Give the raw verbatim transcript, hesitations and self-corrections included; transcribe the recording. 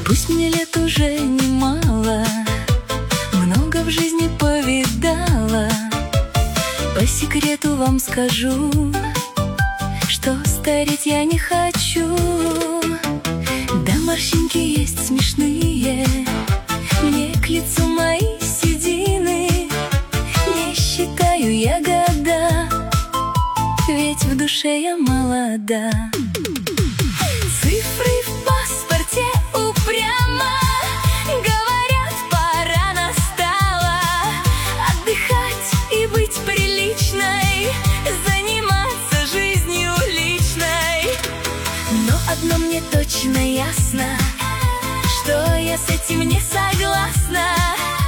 Пусть мне лет уже немало, много в жизни повидала. По секрету вам скажу, что стареть я не хочу. Да, морщинки есть смешные, мне к лицу мои седины. Не считаю я года, ведь в душе я молода. Цифры в паспорте упрямо говорят, пора настала отдыхать и быть приличной, заниматься жизнью личной. Но одно мне точно ясно, что я с этим не согласна.